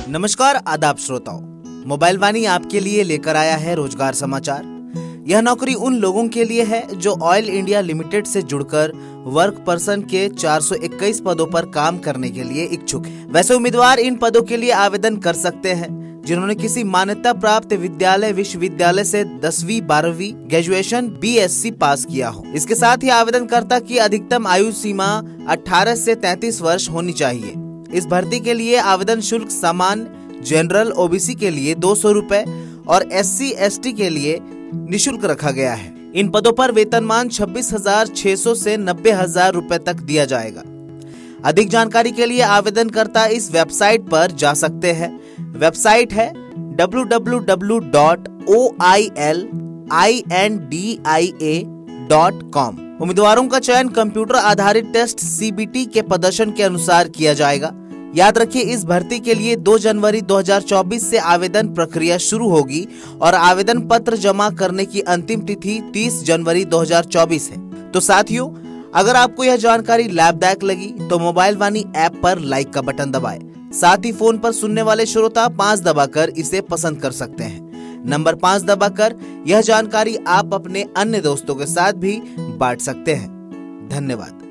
नमस्कार आदाब श्रोताओं, मोबाइल वाणी आपके लिए लेकर आया है रोजगार समाचार। यह नौकरी उन लोगों के लिए है जो ऑयल इंडिया लिमिटेड से जुड़कर वर्क पर्सन के 421 पदों पर काम करने के लिए इच्छुक है। वैसे उम्मीदवार इन पदों के लिए आवेदन कर सकते हैं जिन्होंने किसी मान्यता प्राप्त विद्यालय विश्वविद्यालय से 10वीं 12वीं ग्रेजुएशन BSc पास किया हो। इसके साथ ही आवेदनकर्ता की अधिकतम आयु सीमा 18 से 33 वर्ष होनी चाहिए। इस भर्ती के लिए आवेदन शुल्क सामान्य, जनरल, OBC के लिए 200 रुपए और SC ST के लिए निःशुल्क रखा गया है। इन पदों पर वेतनमान 26,600 से 90,000 रुपए तक दिया जाएगा। अधिक जानकारी के लिए आवेदनकर्ता इस वेबसाइट पर जा सकते हैं। वेबसाइट है www.oilindia.com। उम्मीदवारों का चयन कंप्यूटर आधारित टेस्ट CBT के प्रदर्शन के अनुसार किया जाएगा। याद रखिए, इस भर्ती के लिए 2 जनवरी 2024 से आवेदन प्रक्रिया शुरू होगी और आवेदन पत्र जमा करने की अंतिम तिथि 30 जनवरी 2024 है। तो साथियों, अगर आपको यह जानकारी लाभदायक लगी तो मोबाइल वाणी ऐप पर लाइक का बटन दबाएं। साथ ही फोन पर सुनने वाले श्रोता 5 दबाकर इसे पसंद कर सकते हैं। नंबर 5 दबाकर यह जानकारी आप अपने अन्य दोस्तों के साथ भी बांट सकते हैं। धन्यवाद।